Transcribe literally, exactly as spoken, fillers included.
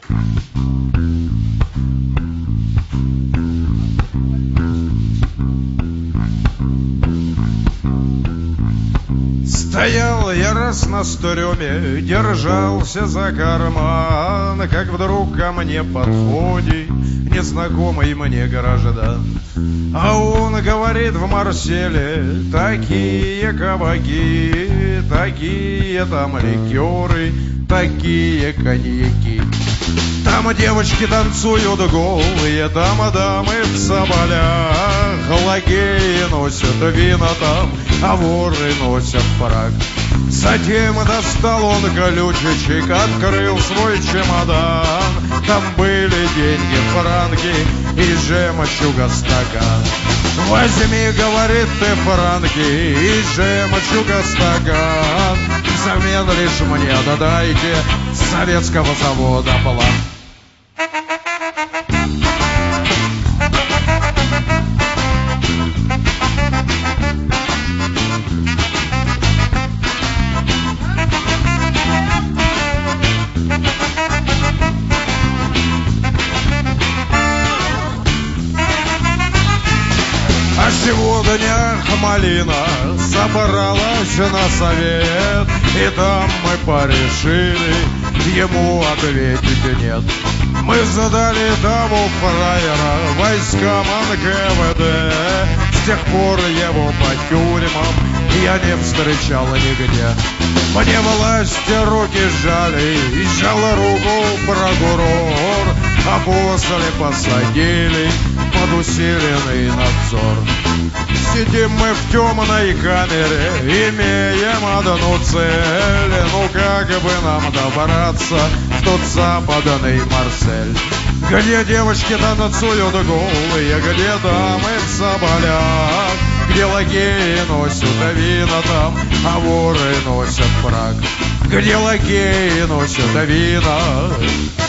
Стоял я раз на стреме, держался за карман, как вдруг ко мне подходит незнакомый мне граждан. А он говорит в Марселе: такие кабаки, такие там ликеры, такие коньяки. Там девочки танцуют голые, там дамы в соболях, лакеи носят вина там, а воры носят фрак. Затем достал он колючечек, открыл свой чемодан. Там были деньги, франки и жемчуга стакан. Возьми, говорит, ты франки и жемчуга стакан, взамен лишь мне додайте советского завода план. А сегодня Малина собралась на совет, и там мы порешили ему ответить нет. Мы задали того фраера войскам эн ка вэ дэ. С тех пор его по тюрьмам я не встречал нигде. Мне власти руки сжали, и сжал руку прокурор, а после посадили под усиленный надзор. Сидим мы в темной камере, имеем одну цель: ну как бы нам добраться в тот западный Марсель, где девочки танцуют голые, где дамы в соболях, где лакеи носят вина там, а воры носят фрак, где лакеи носят вина,